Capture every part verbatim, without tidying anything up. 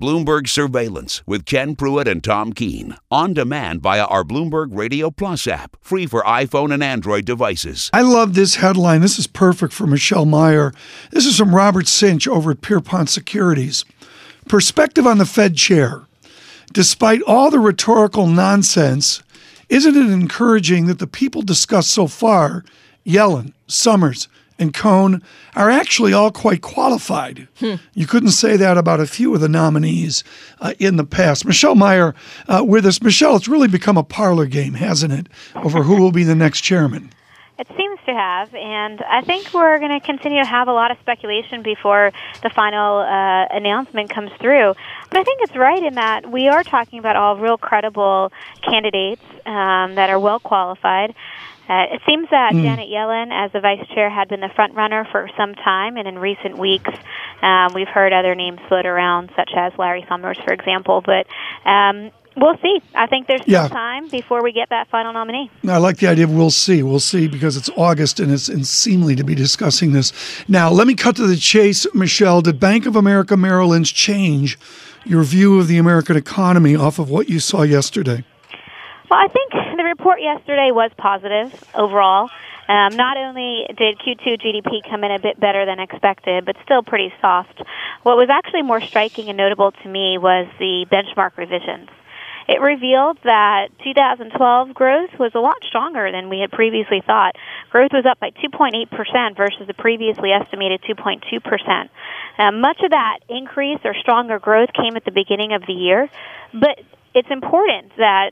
Bloomberg Surveillance with Ken Pruitt and Tom Keene. On demand via our Bloomberg Radio Plus app. Free for iPhone and Android devices. I love this headline. This is perfect for Michelle Meyer. This is from Robert Cinch over at Pierpont Securities. Perspective on the Fed chair. Despite all the rhetorical nonsense, isn't it encouraging that the people discussed so far, Yellen, Summers, and Cohn, are actually all quite qualified? Hmm. You couldn't say that about a few of the nominees uh, in the past. Michelle Meyer uh, with us. Michelle, it's really become a parlor game, hasn't it, over who will be the next chairman? It seems to have, and I think we're going to continue to have a lot of speculation before the final uh, announcement comes through. But I think it's right in that we are talking about all real credible candidates um, that are well qualified. Uh, it seems that mm. Janet Yellen, as the vice chair, had been the front runner for some time, and in recent weeks, um, we've heard other names float around, such as Larry Summers, for example. But um, we'll see. I think there's still yeah. time before we get that final nominee. I like the idea of we'll see. We'll see, because it's August and it's unseemly to be discussing this. Now, let me cut to the chase, Michelle. Did Bank of America Merrill Lynch change your view of the American economy off of what you saw yesterday? Well, I think the report yesterday was positive overall. Um, not only did Q two G D P come in a bit better than expected, but still pretty soft. What was actually more striking and notable to me was the benchmark revisions. It revealed that two thousand twelve growth was a lot stronger than we had previously thought. Growth was up by two point eight percent versus the previously estimated two point two percent. Uh, much of that increase or stronger growth came at the beginning of the year, but it's important that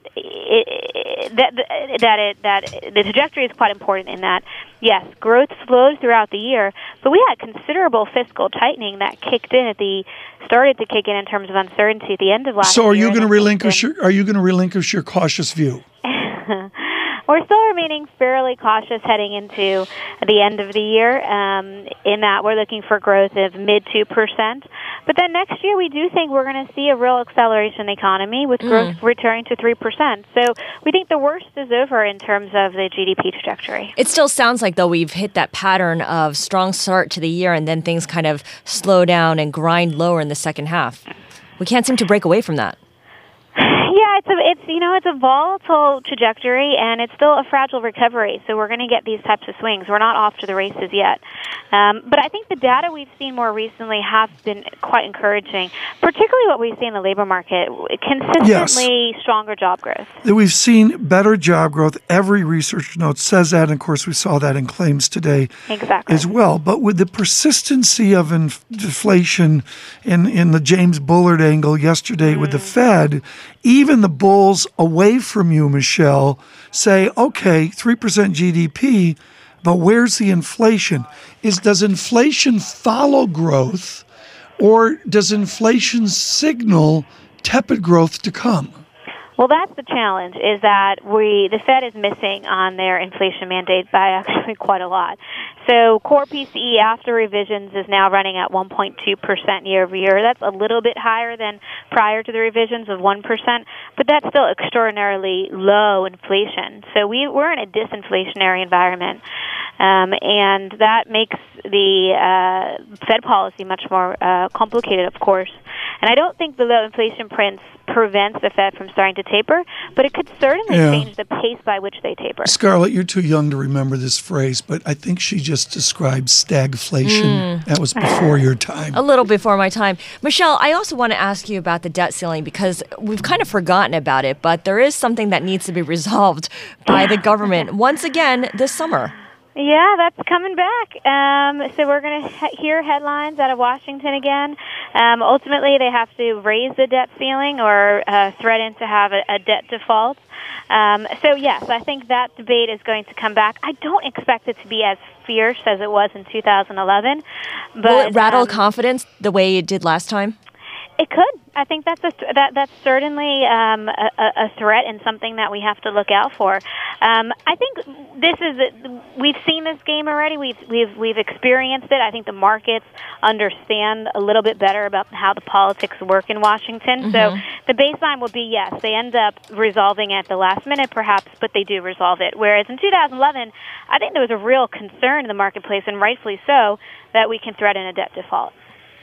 it, that that it that the trajectory is quite important in that, yes, growth slowed throughout the year, but we had considerable fiscal tightening that kicked in at the started to kick in in terms of uncertainty at the end of last year. So, are you going to relinquish your Are you going to relinquish your cautious view? We're still remaining fairly cautious heading into the end of the year, um, in that we're looking for growth of mid two percent. But then next year, we do think we're going to see a real acceleration in the economy with growth mm. returning to three percent. So we think the worst is over in terms of the G D P trajectory. It still sounds like, though, we've hit that pattern of strong start to the year and then things kind of slow down and grind lower in the second half. We can't seem to break away from that. Yeah, it's a, it's you know it's a volatile trajectory, and it's still a fragile recovery. So we're going to get these types of swings. We're not off to the races yet, um, but I think the data we've seen more recently have been quite encouraging. Particularly what we see in the labor market, consistently yes. stronger job growth. We've seen better job growth. Every research note says that, and of course we saw that in claims today exactly. as well. But with the persistency of inf- inflation in in the James Bullard angle yesterday mm. with the Fed. Even the bulls away from you, Michelle, say, okay, three percent G D P, but where's the inflation? Is Does inflation follow growth, or does inflation signal tepid growth to come? Well, that's the challenge, is that we the Fed is missing on their inflation mandate by actually quite a lot. So core P C E after revisions is now running at one point two percent year over year. That's a little bit higher than prior to the revisions of one percent, but that's still extraordinarily low inflation. So we, we're in a disinflationary environment, um, and that makes the uh, Fed policy much more uh, complicated, of course. And I don't think the low inflation prints prevents the Fed from starting to taper, but it could certainly yeah. change the pace by which they taper. Scarlett, you're too young to remember this phrase, but I think she just described stagflation. Mm. That was before your time. A little before my time. Michelle, I also want to ask you about the debt ceiling, because we've kind of forgotten about it, but there is something that needs to be resolved by the government once again this summer. Yeah, that's coming back. Um, so we're going to he- hear headlines out of Washington again. Um, ultimately, they have to raise the debt ceiling or uh, threaten to have a, a debt default. Um, so, yes, I think that debate is going to come back. I don't expect it to be as fierce as it was in two thousand eleven. But, will it rattle um, confidence the way it did last time? It could. I think that's a, that that's certainly um, a, a threat and something that we have to look out for. Um, I think this is we've seen this game already. We've we've we've experienced it. I think the markets understand a little bit better about how the politics work in Washington. Mm-hmm. So the baseline will be yes, they end up resolving at the last minute, perhaps, but they do resolve it. Whereas in two thousand eleven, I think there was a real concern in the marketplace, and rightfully so, that we can threaten a debt default.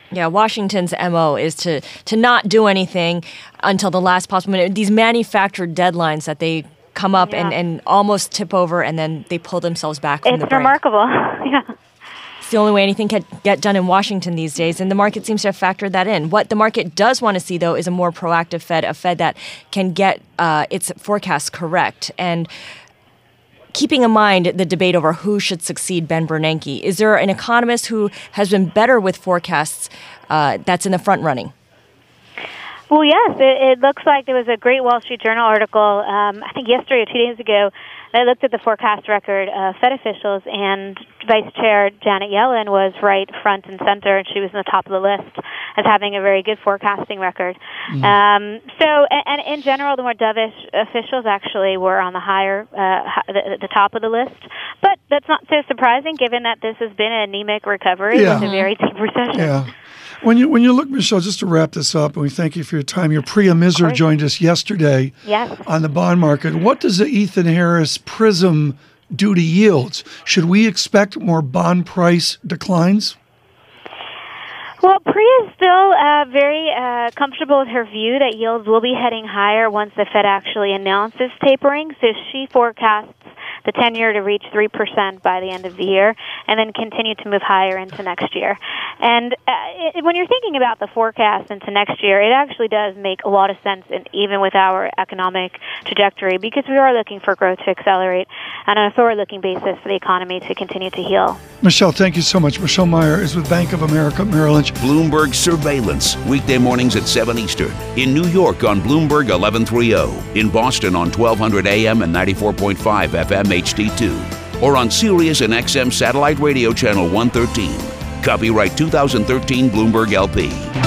Yeah, Washington's M O is to, to not do anything until the last possible minute. These manufactured deadlines that they come up Yeah. and, and almost tip over, and then they pull themselves back from It's the brink. remarkable. Yeah. It's the only way anything can get done in Washington these days, and the market seems to have factored that in. What the market does want to see, though, is a more proactive Fed, a Fed that can get uh, its forecasts correct. And keeping in mind the debate over who should succeed Ben Bernanke, is there an economist who has been better with forecasts uh, that's in the front running? Well, yes, it, it looks like there was a great Wall Street Journal article, um, I think yesterday or two days ago, that looked at the forecast record of Fed officials, and Vice Chair Janet Yellen was right front and center, and she was in the top of the list as having a very good forecasting record. Mm. Um, so, and, and in general, the more dovish officials actually were on the higher, uh, the, the top of the list. But that's not so surprising, given that this has been an anemic recovery Yeah. with a very deep recession. Yeah. When you when you look, Michelle, just to wrap this up, and we thank you for your time. Your Priya Misra joined us yesterday Yes. on the bond market. What does the Ethan Harris Prism do to yields? Should we expect more bond price declines? Well, Priya is still uh, very uh, comfortable with her view that yields will be heading higher once the Fed actually announces tapering. So she forecasts the ten-year to reach three percent by the end of the year and then continue to move higher into next year. And uh, it, when you're thinking about the forecast into next year, it actually does make a lot of sense, in, even with our economic trajectory, because we are looking for growth to accelerate and on a forward-looking basis for the economy to continue to heal. Michelle, thank you so much. Michelle Meyer is with Bank of America Merrill Lynch. Bloomberg Surveillance, weekday mornings at seven Eastern. In New York on Bloomberg eleven thirty. In Boston on twelve hundred A M and ninety-four point five F M H D two. Or on Sirius and X M Satellite Radio Channel one thirteen. Copyright two thousand thirteen Bloomberg L P.